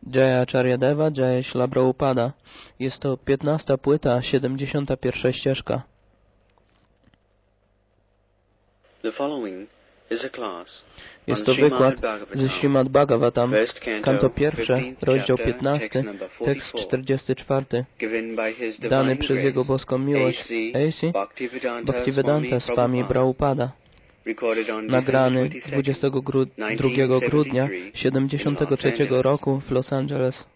Jaya Acharyadeva, Jaya Śrīla Prabhupada. Jest to 15. płyta, 71. ścieżka. Jest to wykład ze Śrīmad Bhagavatam, kanto pierwsze, rozdział 15, tekst 44, dany przez Jego boską miłość A.C. Bhaktivedanta Swami Prabhupada, nagrany 22 grudnia 73 roku w Los Angeles.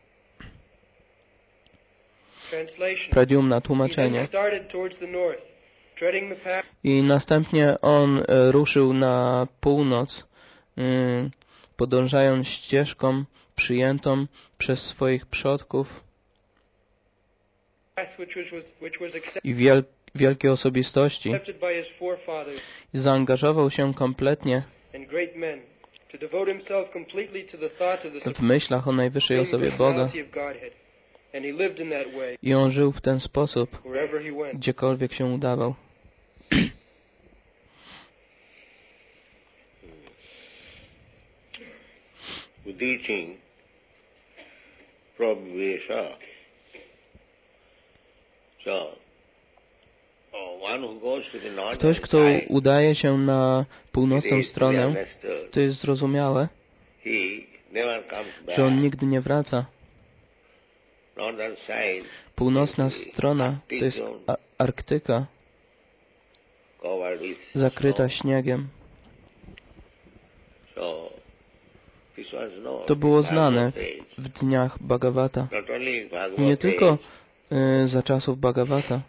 Pradyumna, tłumaczenie. I następnie on ruszył na północ, podążając ścieżką przyjętą przez swoich przodków i wielkie osobistości. Zaangażował się kompletnie w myślach o najwyższej osobie Boga. I on żył w ten sposób, gdziekolwiek się udawał. Ktoś, kto udaje się na północną stronę, to jest zrozumiałe, że on nigdy nie wraca. Północna strona to jest Arktyka, zakryta śniegiem. To było znane w dniach Bhagavata. Nie tylko za czasów Bhagavata.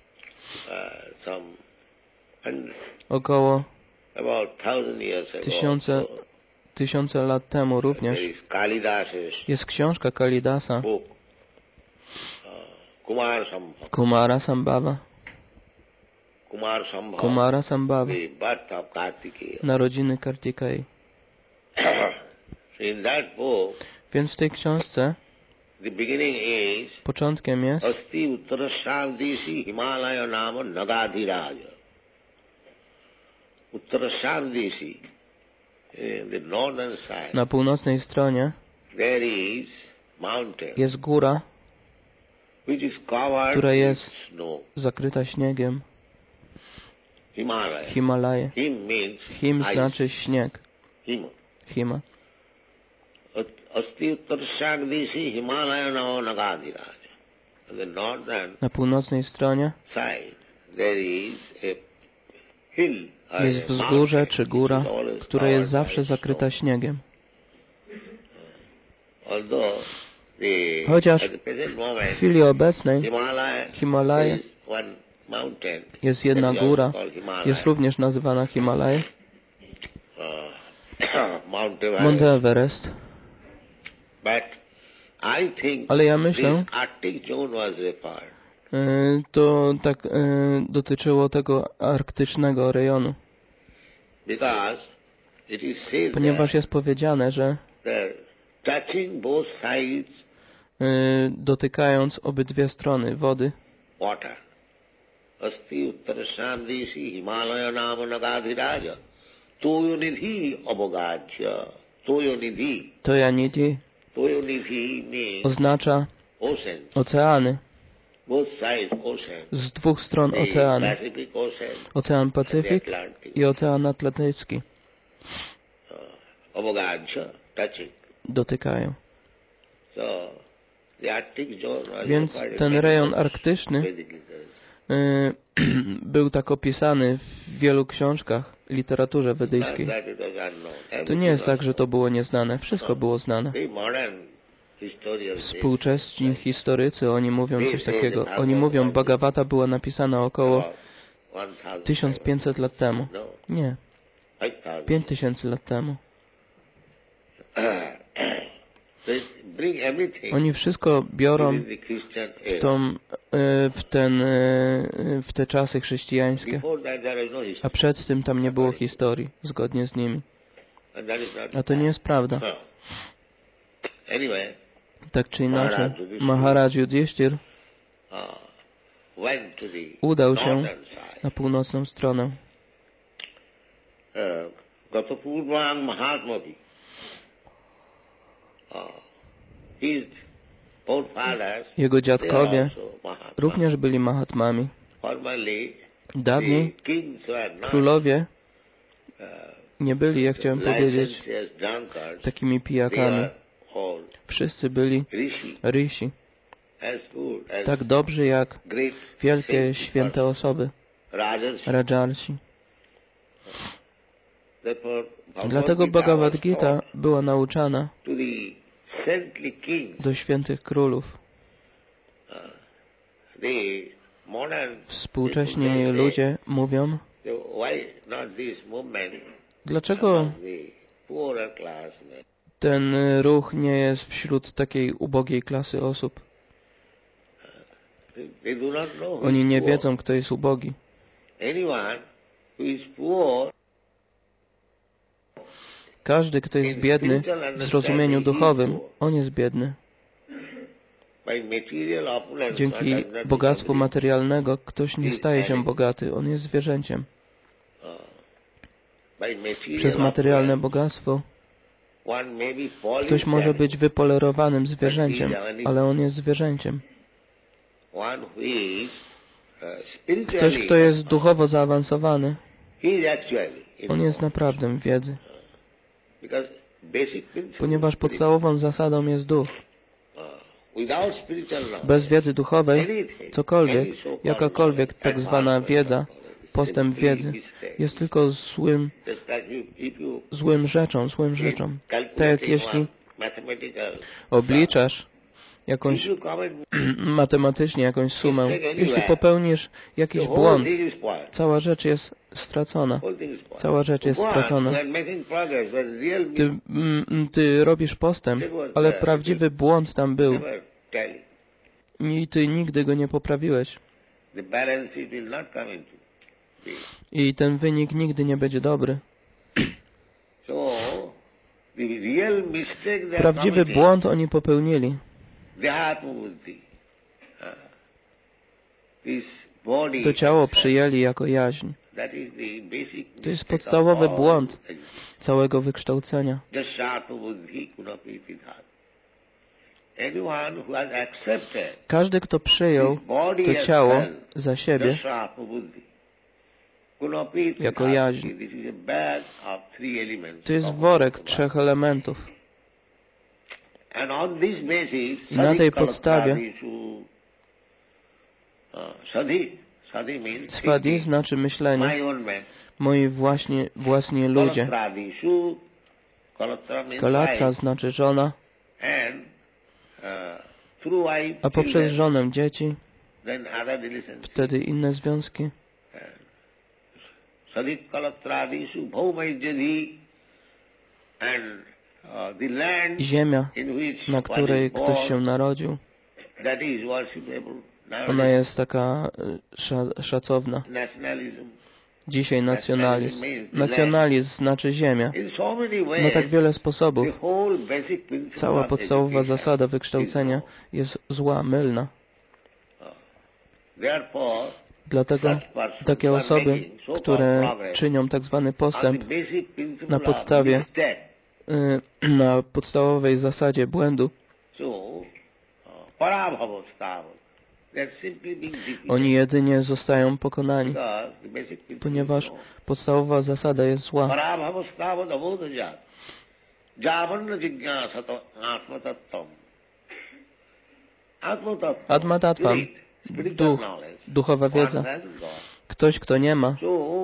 Około tysiące lat temu również jest książka Kalidasa, Kumara Sambhava. Kumara Sambhava. Narodziny Kartikeyi. Więc w tej książce początkiem jest na północnej stronie jest góra, która jest zakryta śniegiem. Himalaje. Him znaczy śnieg. Hima. Na północnej stronie jest wzgórze czy góra, która jest zawsze zakryta śniegiem. Chociaż w chwili obecnej Himalaje jest jedna góra, jest również nazywana Himalaje, Mount Everest. Ale ja myślę, to tak dotyczyło tego arktycznego rejonu. Ponieważ jest powiedziane, że dotykając obydwie strony wody, Toyanidhi oznacza oceany. Z dwóch stron oceany. Ocean Pacyfik i Ocean Atlantycki. Dotykają. Więc ten rejon arktyczny był tak opisany w wielu książkach, literaturze wedyjskiej. To nie jest tak, że to było nieznane. Wszystko było znane. Współczesni historycy, oni mówią coś takiego. Oni mówią, Bhagavata była napisana około 1500 lat temu. Nie. 5000 lat temu. Oni wszystko biorą w te czasy chrześcijańskie. A przed tym tam nie było historii, zgodnie z nimi. A to nie jest prawda. Tak czy inaczej, Maharaj Yudhishthir udał się na północną stronę. Jego dziadkowie również byli Mahatmami. Dawniej królowie nie byli, jak chciałem powiedzieć, takimi pijakami. Wszyscy byli rishi, tak dobrzy jak wielkie, święte osoby, rajarsi. Dlatego Bhagavad Gita była nauczana do świętych królów. Współcześni ludzie mówią, dlaczego ten ruch nie jest wśród takiej ubogiej klasy osób? Oni nie wiedzą, kto jest ubogi. Każdy, kto jest biedny w zrozumieniu duchowym, on jest biedny. Dzięki bogactwu materialnego ktoś nie staje się bogaty, on jest zwierzęciem. Przez materialne bogactwo ktoś może być wypolerowanym zwierzęciem, ale on jest zwierzęciem. Ktoś, kto jest duchowo zaawansowany, on jest naprawdę w wiedzy. Ponieważ podstawową zasadą jest duch. Bez wiedzy duchowej, cokolwiek, jakakolwiek tak zwana wiedza, postęp wiedzy, jest tylko złym rzeczą. Tak jak jeśli obliczasz jakąś matematycznie jakąś sumę, jeśli popełnisz jakiś błąd, cała rzecz jest stracona. Cała rzecz jest stracona. Ty robisz postęp, ale prawdziwy błąd tam był i ty nigdy go nie poprawiłeś. I ten wynik nigdy nie będzie dobry. Prawdziwy błąd oni popełnili. To ciało przyjęli jako jaźń. To jest podstawowy błąd całego wykształcenia. Każdy, kto przyjął to ciało za siebie jako jaźń, to jest worek 3 elementów. I na tej podstawie Svadhi znaczy myślenie, moi własni ludzie. Kalatra znaczy żona, a poprzez żonę dzieci, wtedy inne związki. Ziemia, na której ktoś się narodził, ona jest taka szacowna. Dzisiaj nacjonalizm. Nacjonalizm znaczy ziemia. Na tak wiele sposobów. Cała podstawowa zasada wykształcenia jest zła, mylna. Dlatego takie osoby, które czynią tak zwany postęp na podstawowej zasadzie błędu, oni jedynie zostają pokonani, ponieważ podstawowa zasada jest zła. Atma Tattvam, duchowa wiedza. Ktoś, kto nie ma,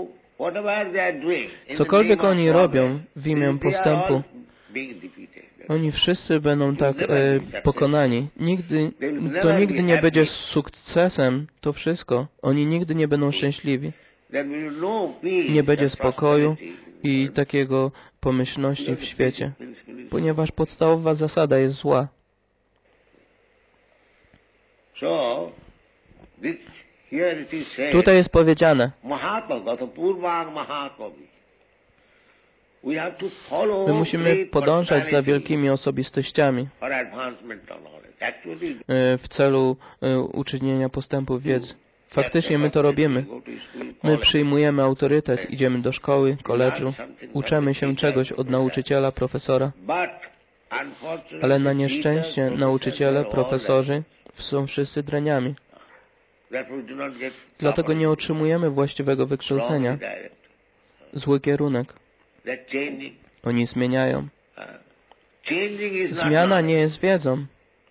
cokolwiek oni robią w imię postępu, oni wszyscy będą tak pokonani. To nigdy nie będzie sukcesem, to wszystko. Oni nigdy nie będą szczęśliwi. Nie będzie spokoju i takiego pomyślności w świecie, ponieważ podstawowa zasada jest zła. Tutaj jest powiedziane, my musimy podążać za wielkimi osobistościami w celu uczynienia postępu wiedzy. Faktycznie my to robimy. My przyjmujemy autorytet, idziemy do szkoły, koledżu, uczymy się czegoś od nauczyciela, profesora. Ale na nieszczęście nauczyciele, profesorzy są wszyscy draniami. Dlatego nie otrzymujemy właściwego wykształcenia. Zły kierunek. Oni zmieniają. Zmiana nie jest wiedzą.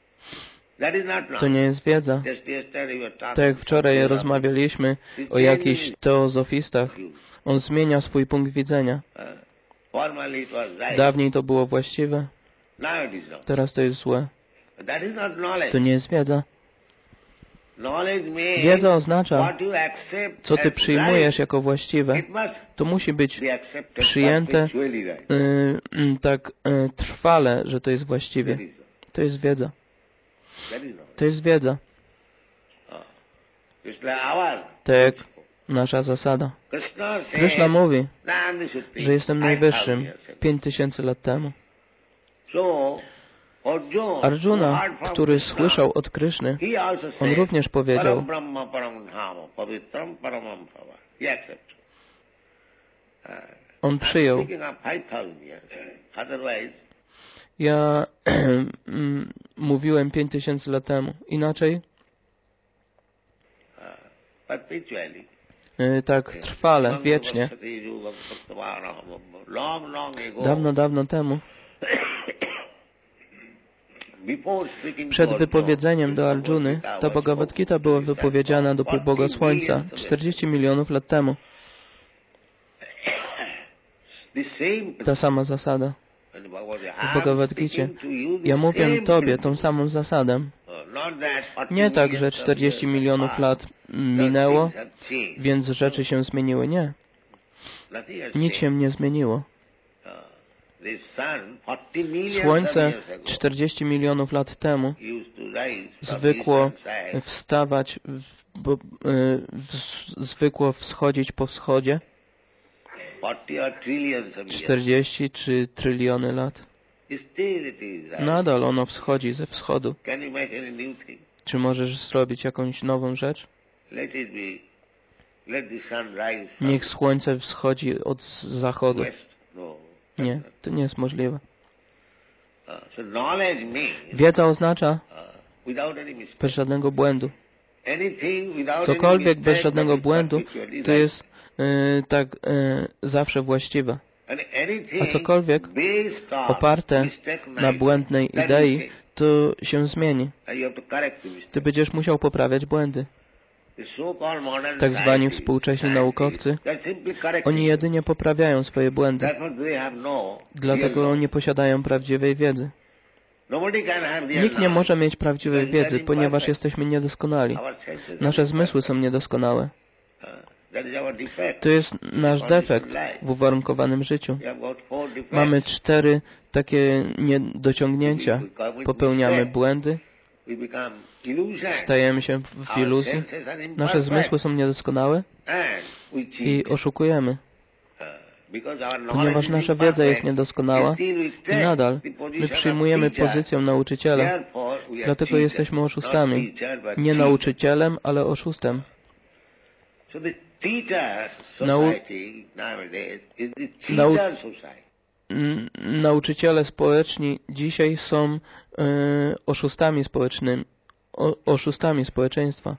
To nie jest wiedza. Tak jak wczoraj rozmawialiśmy o jakichś teozofistach. On zmienia swój punkt widzenia. Dawniej to było właściwe. Teraz to jest złe. To nie jest wiedza. Wiedza oznacza, co ty przyjmujesz jako właściwe. To musi być przyjęte tak trwale, że to jest właściwie. To jest wiedza. To jest wiedza. Tak jak nasza zasada. Krishna mówi, że jestem najwyższym 5000 lat temu. Arjuna, który słyszał od Kryszny, on również powiedział, on przyjął. Ja mówiłem 5000 lat temu. Inaczej? Tak trwale, wiecznie. Dawno, dawno temu. Przed wypowiedzeniem do Arjuny, ta Bhagavad Gita była wypowiedziana do półboga Słońca 40 milionów lat temu. Ta sama zasada. W Bhagavad Gicie. Ja mówię Tobie tą samą zasadę. Nie tak, że 40 milionów lat minęło, więc rzeczy się zmieniły. Nie. Nic się nie zmieniło. Słońce 40 milionów lat temu zwykło wstawać, zwykło wschodzić po wschodzie. 40 czy tryliony lat. Nadal ono wschodzi ze wschodu. Czy możesz zrobić jakąś nową rzecz? Niech słońce wschodzi od zachodu. Nie, to nie jest możliwe. Wiedza oznacza bez żadnego błędu. Cokolwiek bez żadnego błędu to jest tak zawsze właściwe. A cokolwiek oparte na błędnej idei, to się zmieni. Ty będziesz musiał poprawiać błędy. Tak zwani współcześni naukowcy, oni jedynie poprawiają swoje błędy. Dlatego nie posiadają prawdziwej wiedzy. Nikt nie może mieć prawdziwej wiedzy, ponieważ jesteśmy niedoskonali. Nasze zmysły są niedoskonałe. To jest nasz defekt w uwarunkowanym życiu. Mamy 4 takie niedociągnięcia. Popełniamy błędy. Stajemy się w iluzji. Nasze zmysły są niedoskonałe i oszukujemy. Ponieważ nasza wiedza jest niedoskonała i nadal my przyjmujemy pozycję nauczyciela, dlatego jesteśmy oszustami. Nie nauczycielem, ale oszustem. Nauczyciele społeczni dzisiaj są oszustami społecznymi, oszustami społeczeństwa.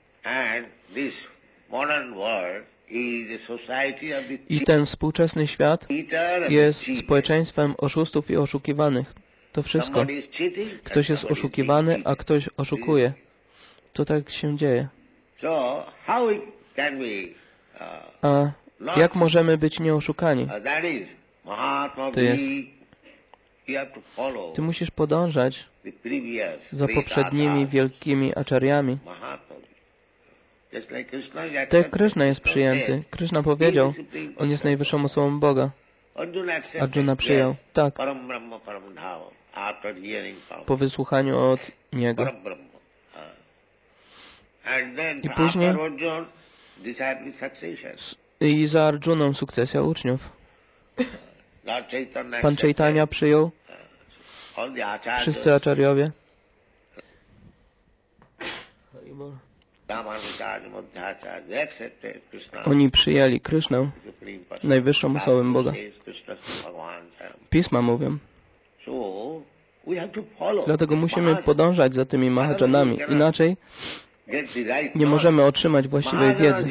I ten współczesny świat jest społeczeństwem oszustów i oszukiwanych. To wszystko. Ktoś jest oszukiwany, a ktoś oszukuje. To tak się dzieje. A jak możemy być nieoszukani? To jest, ty musisz podążać za poprzednimi wielkimi acharyami. Tak jak Kryszna jest przyjęty. Kryszna powiedział, on jest najwyższą osobą Boga. Arjuna przyjął. Tak. Po wysłuchaniu od Niego. I później i za Arjuną sukcesja uczniów. Pan Chaitanya przyjął. Wszyscy acharyowie. Oni przyjęli Krishnę, najwyższą osobę Boga. Pisma mówią. Dlatego musimy podążać za tymi Mahajanami. Inaczej nie możemy otrzymać właściwej wiedzy.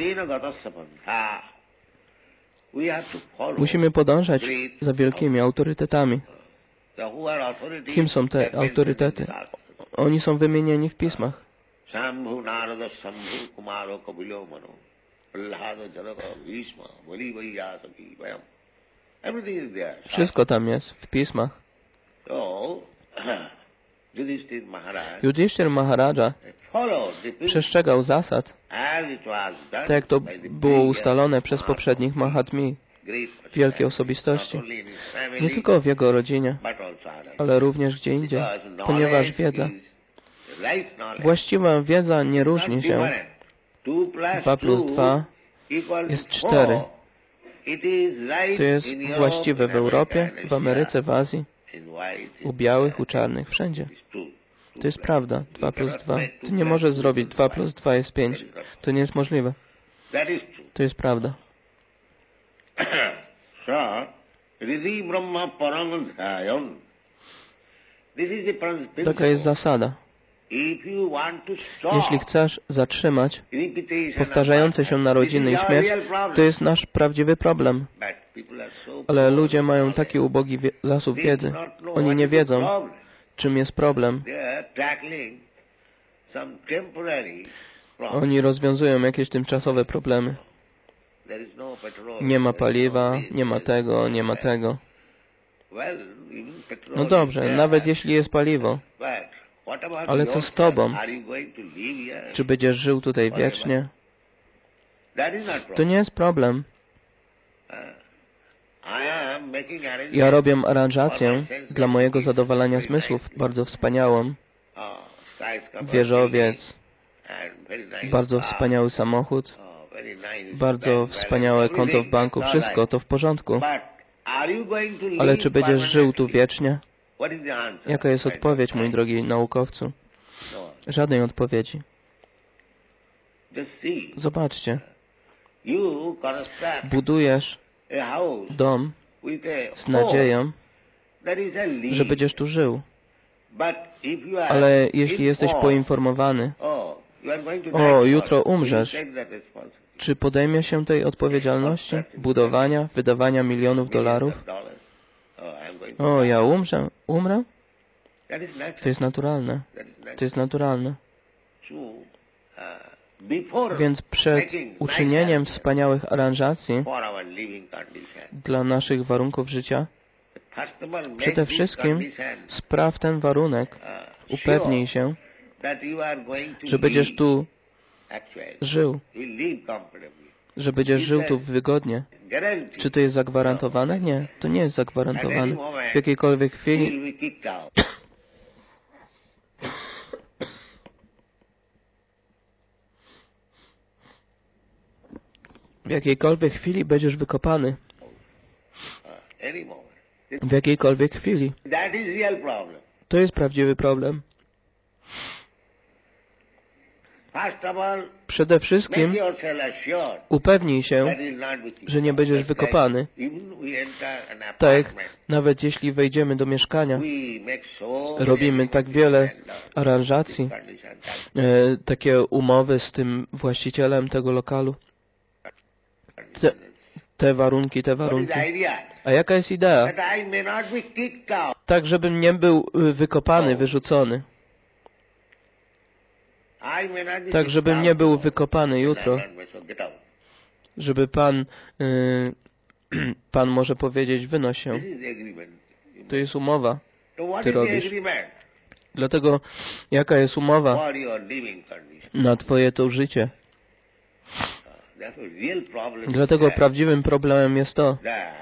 Musimy podążać za wielkimi autorytetami. Kim są te autorytety? Oni są wymienieni w pismach. Shambhu, Narada, Shambhu, Kumaro, Kapilo, Mano, Prahlada, Janaka, Bhishma, Bali, Vaiyasaki, Vayam. Everything is there. Wszystko tam jest w pismach. So, Yudhishthira Maharaj Yudhishthira Maharaja przestrzegał zasad, tak jak to było ustalone przez poprzednich Mahatmi, wielkie osobistości, nie tylko w jego rodzinie, ale również gdzie indziej, ponieważ właściwa wiedza nie różni się. 2 plus 2 jest 4. To jest właściwe w Europie, w Ameryce, w Azji, u białych, u czarnych, wszędzie. To jest prawda. 2 plus 2. Ty nie możesz zrobić 2 plus 2 jest 5. To nie jest możliwe. To jest prawda. Taka jest zasada. Jeśli chcesz zatrzymać powtarzające się narodziny i śmierć, to jest nasz prawdziwy problem. Ale ludzie mają taki ubogi zasób wiedzy. Oni nie wiedzą, czym jest problem. Oni rozwiązują jakieś tymczasowe problemy. Nie ma paliwa, nie ma tego, nie ma tego. No dobrze, nawet jeśli jest paliwo, ale co z tobą? Czy będziesz żył tutaj wiecznie? To nie jest problem. Ja robię aranżację dla mojego zadowalania zmysłów, bardzo wspaniałą. Wieżowiec, bardzo wspaniały samochód, bardzo wspaniałe konto w banku, wszystko to w porządku. Ale czy będziesz żył tu wiecznie? Jaka jest odpowiedź, mój drogi naukowcu? Żadnej odpowiedzi. Zobaczcie. Budujesz dom z nadzieją, że będziesz tu żył. Ale jeśli jesteś poinformowany, jutro umrzesz, czy podejmie się tej odpowiedzialności? Budowania, wydawania milionów dolarów? Ja umrę? To jest naturalne. To jest naturalne. Więc przed uczynieniem wspaniałych aranżacji dla naszych warunków życia, przede wszystkim spraw ten warunek, upewnij się, że będziesz tu żył, że będziesz żył tu wygodnie. Czy to jest zagwarantowane? Nie, to nie jest zagwarantowane. W jakiejkolwiek chwili będziesz wykopany. W jakiejkolwiek chwili. To jest prawdziwy problem. Przede wszystkim upewnij się, że nie będziesz wykopany. Tak, nawet jeśli wejdziemy do mieszkania, robimy tak wiele aranżacji, takie umowy z tym właścicielem tego lokalu. Te warunki. A jaka jest idea? Tak, żebym nie był wykopany, wyrzucony. Tak, żebym nie był wykopany jutro. Żeby Pan może powiedzieć, wynoś się. To jest umowa. Ty robisz. Dlatego, jaka jest umowa na twoje to życie? Dlatego prawdziwym problemem jest to,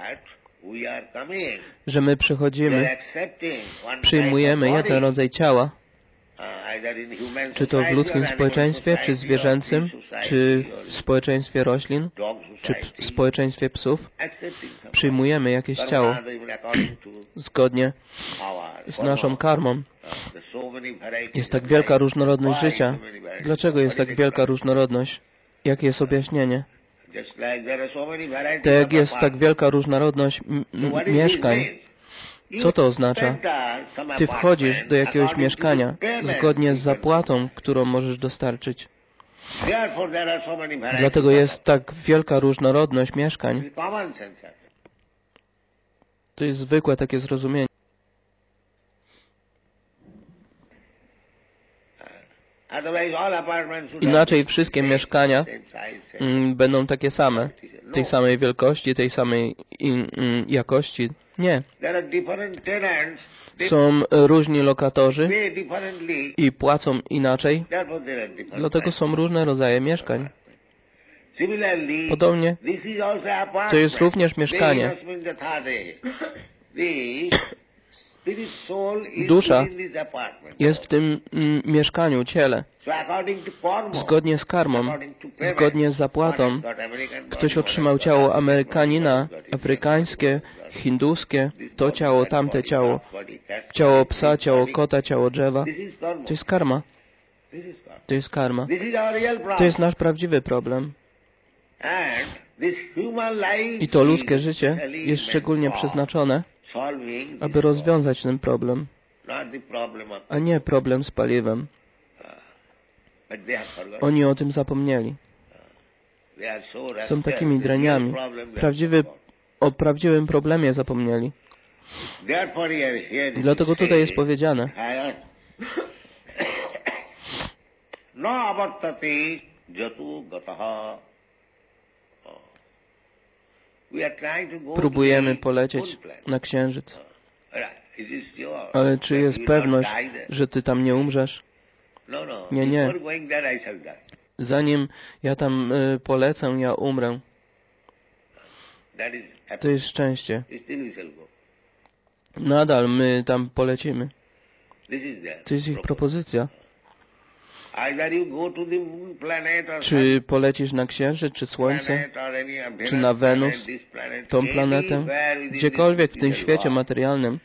że my przyjmujemy jeden rodzaj ciała, czy to w ludzkim społeczeństwie, czy zwierzęcym, czy w społeczeństwie roślin, czy w społeczeństwie psów. Przyjmujemy jakieś ciało zgodnie z naszą karmą. Jest tak wielka różnorodność życia. Dlaczego jest tak wielka różnorodność? Jakie jest objaśnienie? Tak jak jest tak wielka różnorodność mieszkań. Co to oznacza? Ty wchodzisz do jakiegoś mieszkania zgodnie z zapłatą, którą możesz dostarczyć. Dlatego jest tak wielka różnorodność mieszkań. To jest zwykłe takie zrozumienie. Inaczej wszystkie mieszkania będą takie same, tej samej wielkości, tej samej jakości. Nie. Są różni lokatorzy i płacą inaczej, dlatego są różne rodzaje mieszkań. Podobnie, to jest również mieszkanie. Dusza jest w tym mieszkaniu, ciele. Zgodnie z karmą, zgodnie z zapłatą, ktoś otrzymał ciało Amerykanina, afrykańskie, hinduskie, to ciało, tamte ciało, ciało psa, ciało kota, ciało drzewa. To jest karma. To jest karma. To jest nasz prawdziwy problem. I to ludzkie życie jest szczególnie przeznaczone, aby rozwiązać ten problem, a nie problem z paliwem. Oni o tym zapomnieli. Są takimi draniami. O prawdziwym problemie zapomnieli. Dlatego tutaj jest powiedziane: próbujemy polecieć na Księżyc. Ale czy jest pewność, że ty tam nie umrzesz? Nie, nie. Zanim ja tam polecę, ja umrę. To jest szczęście. Nadal my tam polecimy. To jest ich propozycja. Czy polecisz na Księżyc, czy Słońce, czy na Wenus, tą planetę, gdziekolwiek w tym świecie materialnym.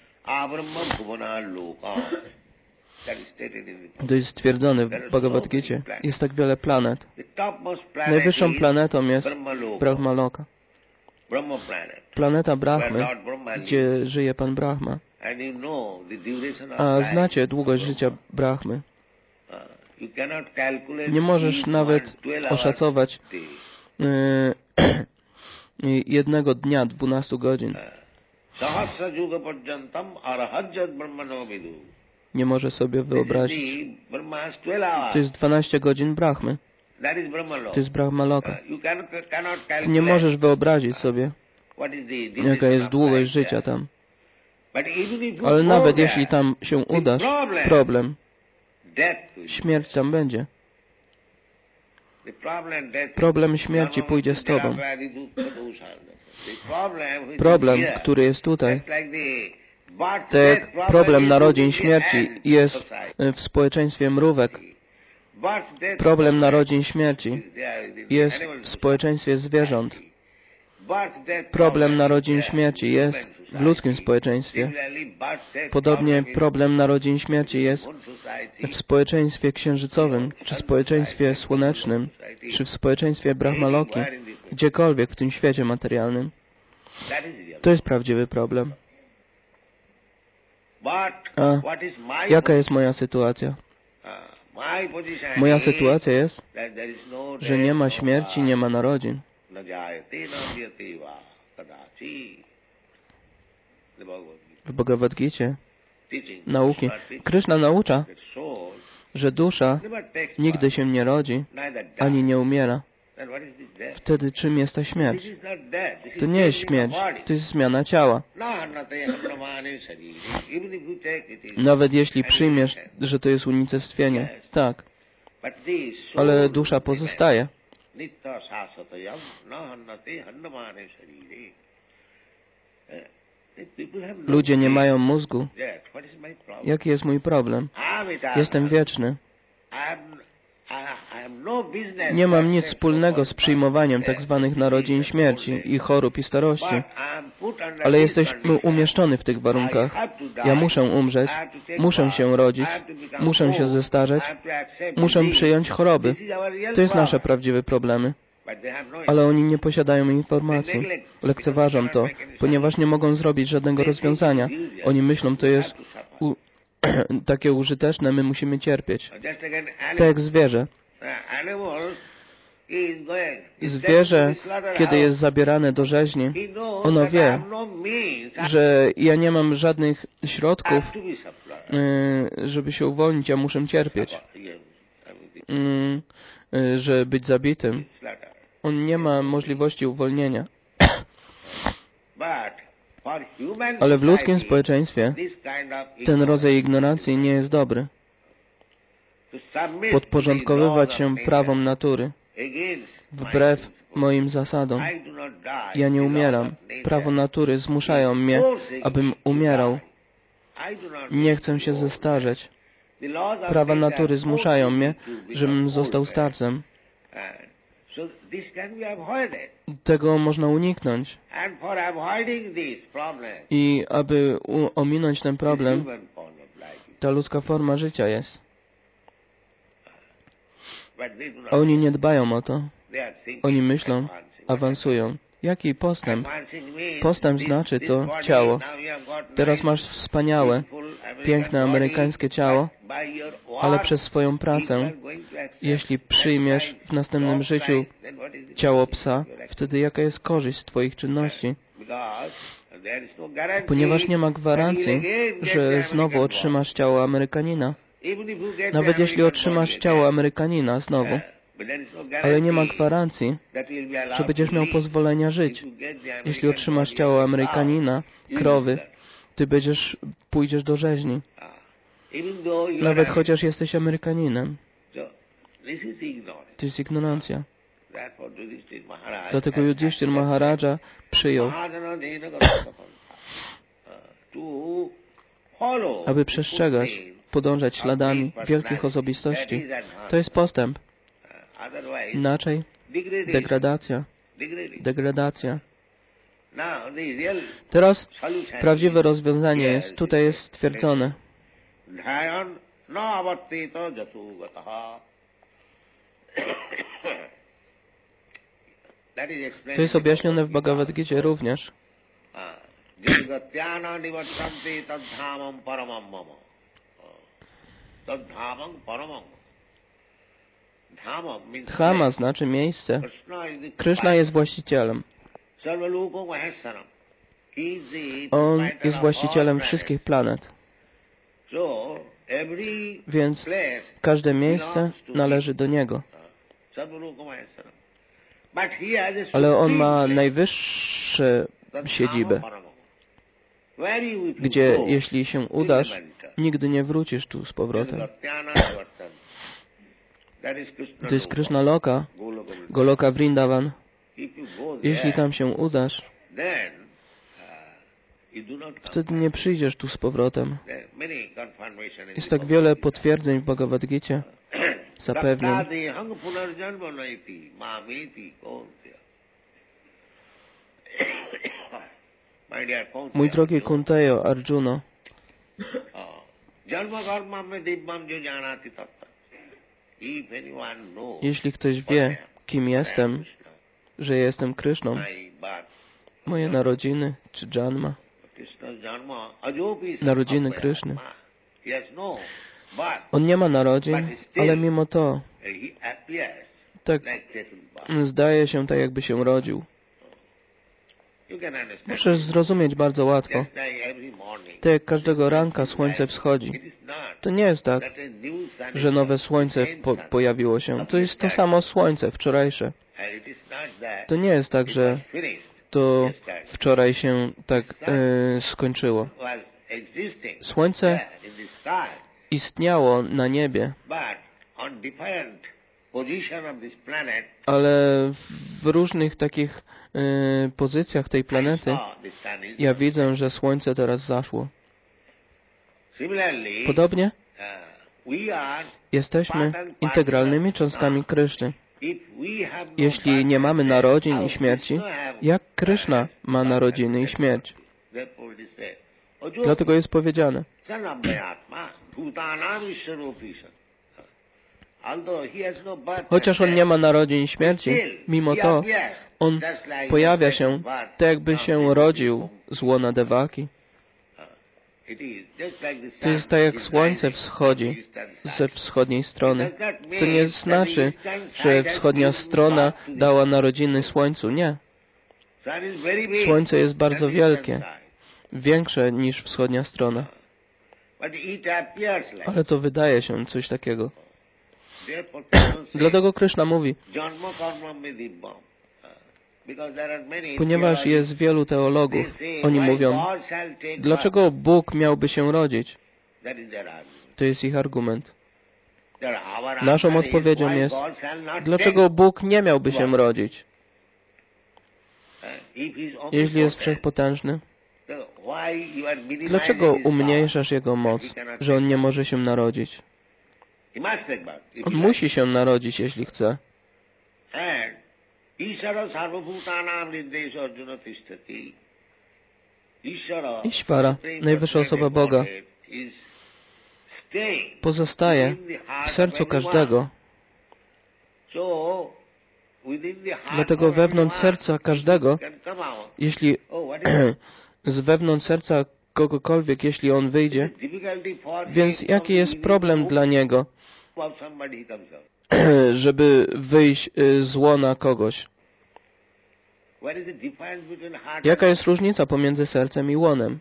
To jest stwierdzone w Bhagavad Gita. Jest tak wiele planet. Najwyższą planetą jest Brahmaloka. Planeta Brahmy, gdzie żyje Pan Brahma. A znacie długość życia Brahmy. Nie możesz nawet oszacować jednego dnia, 12 godzin. Nie może sobie wyobrazić. To jest 12 godzin Brahmy. To jest Brahmaloka. Ty nie możesz wyobrazić sobie, jaka jest długość życia tam. Ale nawet jeśli tam się udasz, problem. Śmierć tam będzie. Problem śmierci pójdzie z tobą. Problem, który jest tutaj, tak problem narodzin śmierci jest w społeczeństwie mrówek. Problem narodzin śmierci jest w społeczeństwie zwierząt. Problem narodzin śmierci jest w ludzkim społeczeństwie. Podobnie problem narodzin śmierci jest w społeczeństwie księżycowym, czy społeczeństwie słonecznym, czy w społeczeństwie Brahmaloki, gdziekolwiek w tym świecie materialnym. To jest prawdziwy problem. A jaka jest moja sytuacja? Moja sytuacja jest, że nie ma śmierci, nie ma narodzin. W Bhagavad Gicie nauki Krishna naucza, że dusza nigdy się nie rodzi, ani nie umiera. Wtedy czym jest ta śmierć? To nie jest śmierć, to jest zmiana ciała. Nawet jeśli przyjmiesz, że to jest unicestwienie, tak. Ale dusza pozostaje. Ludzie nie mają mózgu. Jaki jest mój problem? Jestem wieczny. Nie mam nic wspólnego z przyjmowaniem tak zwanych narodzin śmierci i chorób i starości. Ale jesteśmy umieszczony w tych warunkach. Ja muszę umrzeć, muszę się rodzić, muszę się zestarzeć, muszę przyjąć choroby. To jest nasze prawdziwe problemy. Ale oni nie posiadają informacji. Lekceważą to, ponieważ nie mogą zrobić żadnego rozwiązania. Oni myślą, to jest takie użyteczne, my musimy cierpieć. Tak jak zwierzę. Zwierzę, kiedy jest zabierane do rzeźni, ono wie, że ja nie mam żadnych środków, żeby się uwolnić, ja muszę cierpieć, żeby być zabitym. On nie ma możliwości uwolnienia. Ale w ludzkim społeczeństwie ten rodzaj ignorancji nie jest dobry. Podporządkowywać się prawom natury, wbrew moim zasadom. Ja nie umieram. Prawo natury zmuszają mnie, abym umierał. Nie chcę się zestarzeć. Prawa natury zmuszają mnie, żebym został starcem. Tego można uniknąć. I aby ominąć ten problem, ta ludzka forma życia jest. Oni nie dbają o to. Oni myślą, awansują. Jaki postęp? Postęp znaczy to ciało. Teraz masz wspaniałe, piękne amerykańskie ciało, ale przez swoją pracę, jeśli przyjmiesz w następnym życiu ciało psa, wtedy jaka jest korzyść z Twoich czynności? Ponieważ nie ma gwarancji, że znowu otrzymasz ciało Amerykanina. Nawet jeśli otrzymasz ciało Amerykanina znowu, ale nie ma gwarancji, że będziesz miał pozwolenia żyć. Jeśli otrzymasz ciało Amerykanina, krowy, ty pójdziesz do rzeźni. Nawet chociaż jesteś Amerykaninem. To jest ignorancja. Dlatego Yudhishthira Maharaja przyjął, aby przestrzegać, podążać śladami wielkich osobistości. To jest postęp. Inaczej degradacja. Degradacja. Teraz prawdziwe rozwiązanie jest, tutaj jest stwierdzone. To jest objaśnione w Bhagavad Gita również. Dhama znaczy miejsce. Krishna jest właścicielem. On jest właścicielem wszystkich planet. Więc każde miejsce należy do Niego. Ale On ma najwyższe siedzibę, gdzie jeśli się udasz, nigdy nie wrócisz tu z powrotem. To jest Krishna Loka, Goloka Vrindavan. Jeśli tam się udasz, wtedy nie przyjdziesz tu z powrotem. Jest tak wiele potwierdzeń w Bhagavad Gita. Zapewniam. Mój drogi Kuntejo, Arjuno, jeśli ktoś wie, kim jestem, że jestem Kryszną, moje narodziny czy Janma, narodziny Kryszny. On nie ma narodzin, ale mimo to tak zdaje się tak, jakby się rodził. Możesz zrozumieć bardzo łatwo. Tak jak każdego ranka słońce wschodzi. To nie jest tak, że nowe słońce pojawiło się. To jest to samo słońce wczorajsze. To nie jest tak, że to wczoraj się tak skończyło. Słońce istniało na niebie, ale w różnych takich pozycjach tej planety ja widzę, że słońce teraz zaszło. Podobnie jesteśmy integralnymi cząstkami Kryszny. Jeśli nie mamy narodzin i śmierci, jak Kryszna ma narodziny i śmierć? Dlatego jest powiedziane. Chociaż on nie ma narodzin i śmierci, mimo to on pojawia się tak, jakby się rodził z łona Devaki. To jest tak, jak słońce wschodzi ze wschodniej strony. To nie znaczy, że wschodnia strona dała narodziny słońcu. Nie. Słońce jest bardzo wielkie, większe niż wschodnia strona. Ale to wydaje się coś takiego. Dlatego Kryszna mówi, ponieważ jest wielu teologów, oni mówią, dlaczego Bóg miałby się rodzić? To jest ich argument. Naszą odpowiedzią jest, dlaczego Bóg nie miałby się rodzić? Jeśli jest wszechpotężny, dlaczego umniejszasz Jego moc, że On nie może się narodzić? On musi się narodzić, jeśli chce. Ishvara, najwyższa osoba Boga, pozostaje w sercu każdego. Dlatego wewnątrz serca każdego, jeśli z wewnątrz serca kogokolwiek, jeśli on wyjdzie, więc jaki jest problem dla niego, żeby wyjść z łona kogoś? Jaka jest różnica pomiędzy sercem i łonem?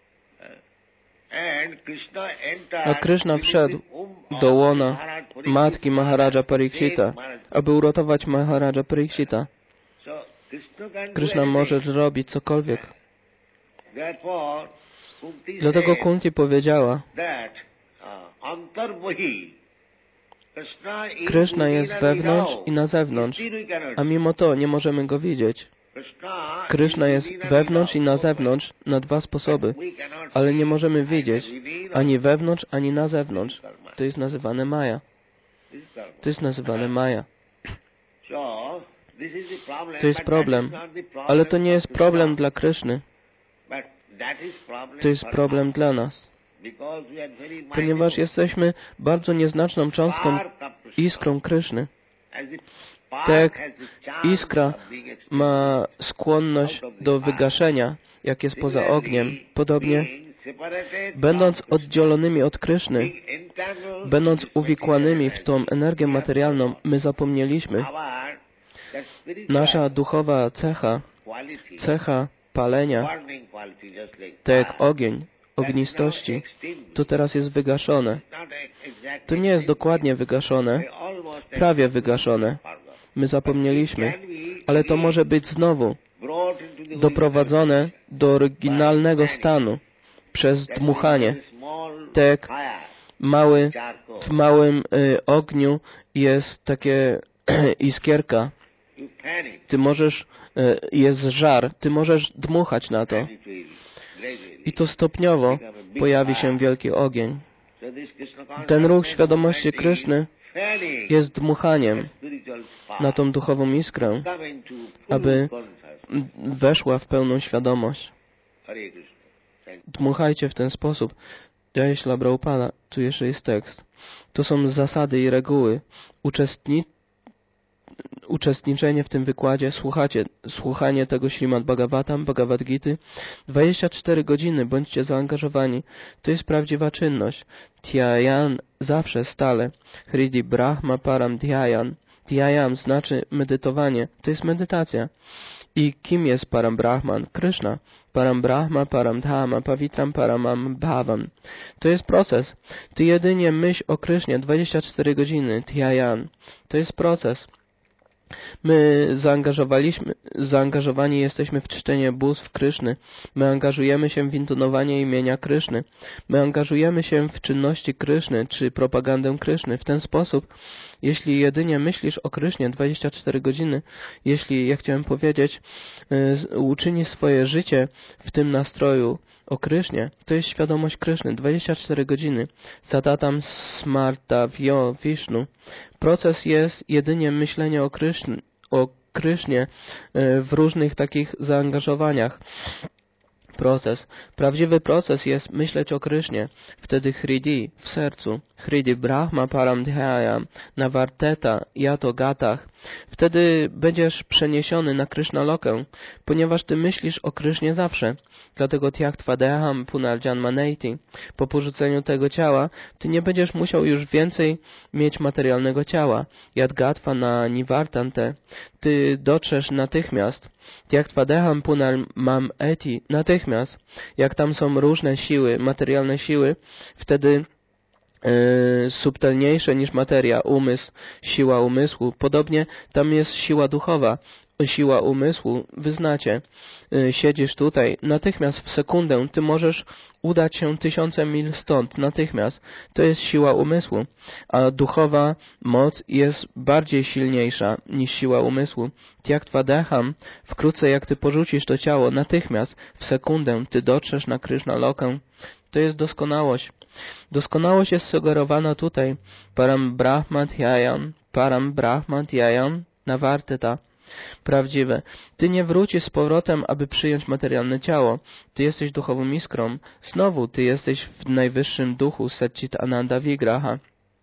A Kryszna wszedł do łona matki Maharaja Parikshita, aby uratować Maharaja Parikshita. Kryszna może zrobić cokolwiek. Dlatego Kunti powiedziała, Kryszna jest wewnątrz i na zewnątrz, a mimo to nie możemy go widzieć. Kryszna jest wewnątrz i na zewnątrz na dwa sposoby, ale nie możemy widzieć ani wewnątrz, ani na zewnątrz. To jest nazywane Maya. To jest nazywane Maya. To jest problem, ale to nie jest problem dla Kryszny. To jest problem dla nas. Ponieważ jesteśmy bardzo nieznaczną cząstką, iskrą Kryszny. Tak iskra ma skłonność do wygaszenia, jak jest poza ogniem. Podobnie, będąc oddzielonymi od Kryszny, będąc uwikłanymi w tą energię materialną, my zapomnieliśmy. Nasza duchowa cecha palenia, tak jak ogień, ognistości, to teraz jest wygaszone. To nie jest dokładnie wygaszone, prawie wygaszone. My zapomnieliśmy, ale to może być znowu doprowadzone do oryginalnego stanu przez dmuchanie. Tak w małym ogniu jest takie iskierka. Ty możesz, jest żar, ty możesz dmuchać na to. I to stopniowo pojawi się wielki ogień. Ten ruch świadomości Kryszny jest dmuchaniem na tą duchową iskrę, aby weszła w pełną świadomość. Dmuchajcie w ten sposób. Jai Śrīla Prabhupada, tu jeszcze jest tekst. To są zasady i reguły. Uczestniczenie w tym wykładzie, słuchanie tego Śrimad Bhagavatam, Bhagavad Gity, 24 godziny, bądźcie zaangażowani. To jest prawdziwa czynność. Dhyayan zawsze, stale. Hridi Brahma Param Dhyayan. Dhyayan znaczy medytowanie. To jest medytacja. I kim jest Param Brahman? Kryszna. Param Brahma, Param Dhama, Pavitram Paramam Bhavam. To jest proces. Ty jedynie myśl o Krysznie 24 godziny. Dhyayan. To jest proces. My zaangażowani jesteśmy w czczenie bóstw Kryszny. My angażujemy się w intonowanie imienia Kryszny. My angażujemy się w czynności Kryszny, czy propagandę Kryszny. W ten sposób, jeśli jedynie myślisz o Krysznie 24 godziny, jeśli, jak chciałem powiedzieć, uczynisz swoje życie w tym nastroju o Krysznie, to jest świadomość Kryszny, 24 godziny. Satatam smarta vyo Vishnu. Proces jest jedynie myślenie o Krysznie w różnych takich zaangażowaniach. proces. Prawdziwy proces jest myśleć o Krysznie. Wtedy Hridi w sercu, Hridi Brahma Paramdhyayam, Navarteta, Yato Gatach. Wtedy będziesz przeniesiony na Krishnalokę, ponieważ ty myślisz o Krysznie zawsze. Dlatego Tyaktva-deham Punarjanmaneti. Po porzuceniu tego ciała, ty nie będziesz musiał już więcej mieć materialnego ciała. Yadgatva na Nivartante. Ty dotrzesz natychmiast. Tyaktva-deham Punarmam eti. Natychmiast. Jak tam są różne siły, materialne siły, wtedy subtelniejsze niż materia, umysł, siła umysłu. Podobnie tam jest siła duchowa, siła umysłu. Wy znacie. Siedzisz tutaj, natychmiast w sekundę ty możesz udać się 1000 mil stąd, natychmiast. To jest siła umysłu, a duchowa moc jest bardziej silniejsza niż siła umysłu. Tyaktva-deham, wkrótce jak ty porzucisz to ciało, natychmiast, w sekundę ty dotrzesz na Krishnalokę. To jest doskonałość. Doskonałość jest sugerowana tutaj. Param Brahmadhyayam, Navarteta. Prawdziwe. Ty nie wrócisz z powrotem, aby przyjąć materialne ciało. Ty jesteś duchową iskrą. Znowu ty jesteś w najwyższym duchu Satchit Ananda Vigraha.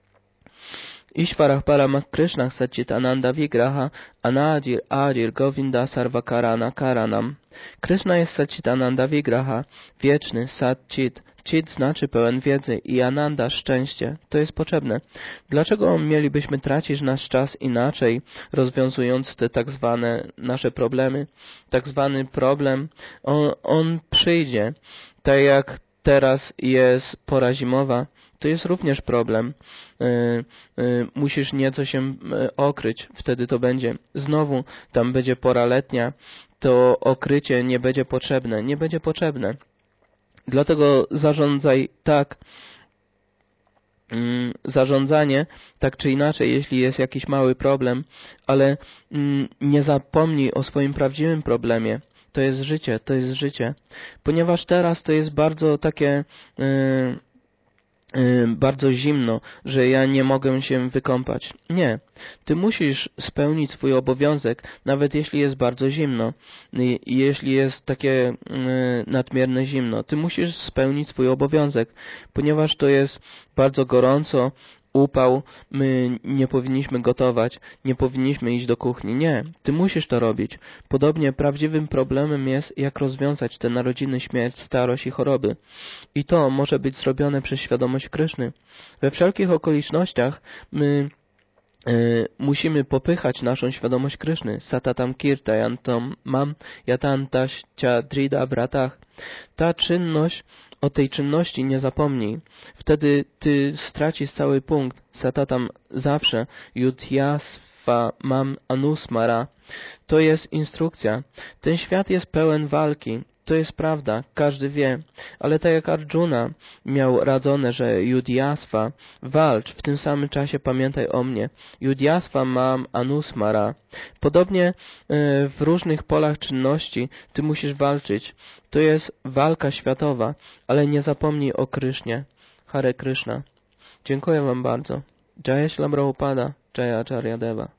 Ishvarah Paramak Krishnah Satchit Ananda Vigraha Anadir Adir Govinda Sarvakarana Karanam. Krishna jest Satchit Ananda Vigraha, wieczny, Satchit. Chit znaczy pełen wiedzy i Ananda szczęście. To jest potrzebne. Dlaczego mielibyśmy tracić nasz czas inaczej, rozwiązując te tak zwane nasze problemy? Tak zwany problem, on przyjdzie. Tak jak teraz jest pora zimowa, to jest również problem. Musisz nieco się okryć, wtedy to będzie. Znowu tam będzie pora letnia, to okrycie nie będzie potrzebne. Nie będzie potrzebne. Dlatego zarządzaj tak, zarządzanie, tak czy inaczej, jeśli jest jakiś mały problem, ale nie zapomnij o swoim prawdziwym problemie. To jest życie, to jest życie. Ponieważ teraz to jest bardzo takie, bardzo zimno, że ja nie mogę się wykąpać. Nie. Ty musisz spełnić swój obowiązek, nawet jeśli jest bardzo zimno. Jeśli jest takie nadmierne zimno, ty musisz spełnić swój obowiązek, ponieważ to jest bardzo gorąco, upał, my nie powinniśmy gotować, nie powinniśmy iść do kuchni. Nie, ty musisz to robić. Podobnie prawdziwym problemem jest, jak rozwiązać te narodziny, śmierć, starość i choroby. I to może być zrobione przez świadomość Kryszny. We wszelkich okolicznościach my musimy popychać naszą świadomość Kryszny. Satatam kirtayantam mam yatantascha drida bratach. Ta czynność, o tej czynności nie zapomnij. Wtedy ty stracisz cały punkt. Satatam zawsze. Yudhyasva mam anusmara. To jest instrukcja. Ten świat jest pełen walki. To jest prawda, każdy wie, ale tak jak Arjuna miał radzone, że Yudhyasva, walcz, w tym samym czasie pamiętaj o mnie. Yudhyasva mam anusmara. Podobnie w różnych polach czynności ty musisz walczyć. To jest walka światowa, ale nie zapomnij o Krysznie. Hare Krishna. Dziękuję wam bardzo. Jaya Śrīla Prabhupada, Jaya Acharya Deva.